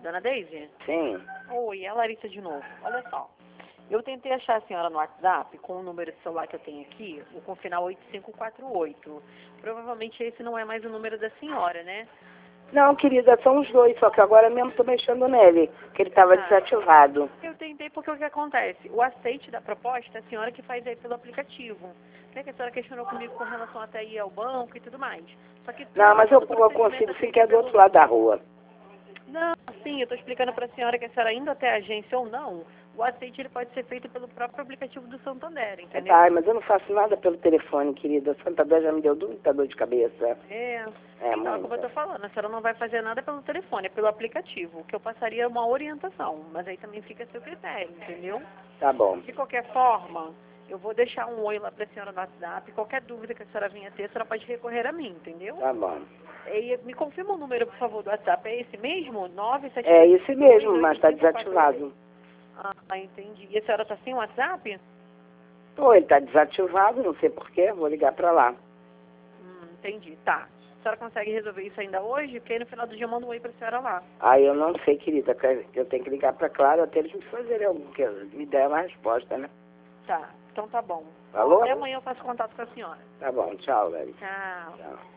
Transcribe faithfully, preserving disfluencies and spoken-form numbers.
Dona Deise? Sim. Oi, é a Larissa de novo. Olha só. Eu tentei achar a senhora no WhatsApp com o número de celular que eu tenho aqui, o com final oito cinco quatro oito. Provavelmente esse não é mais o número da senhora, né? Não, querida, são os dois, só que agora mesmo estou mexendo nele, que ele estava Ah. desativado. Eu tentei porque o que acontece? O aceite da proposta é a senhora que faz aí pelo aplicativo. Né, que a senhora questionou comigo com relação até ir ao banco e tudo mais. Só que Não, mas eu, todo o eu procedimento consigo é sim, feito que é do pelo... outro lado da rua. Não, sim, eu estou explicando para a senhora que a senhora indo até a agência ou não, o aceite ele pode ser feito pelo próprio aplicativo do Santander, entendeu? Tá, mas eu não faço nada pelo telefone, querida. O Santander já me deu muita dor de cabeça. É, É, então, como eu muita. estou falando, a senhora não vai fazer nada pelo telefone, é pelo aplicativo. O que eu passaria é uma orientação, mas aí também fica a seu critério, entendeu? Tá bom. De qualquer forma, eu vou deixar um oi lá para a senhora no WhatsApp. Qualquer dúvida que a senhora venha ter, a senhora pode recorrer a mim, entendeu? Tá bom. E me confirma o número, por favor, do WhatsApp. É esse mesmo? nove sete É esse mesmo, mas está desativado. Ah, entendi. E a senhora está sem o WhatsApp? Pô, ele está desativado, não sei porquê, vou ligar para lá. Hum, entendi. Tá. A senhora consegue resolver isso ainda hoje? Porque aí no final do dia eu mando um oi para a senhora lá. Ah, eu não sei, querida, eu tenho que ligar para Clara até eles me fazerem algum, que me der uma resposta, né? Tá. Então tá bom. Falou? Até amanhã eu faço contato com a senhora. Tá bom, tchau, velho. Tchau. Tchau.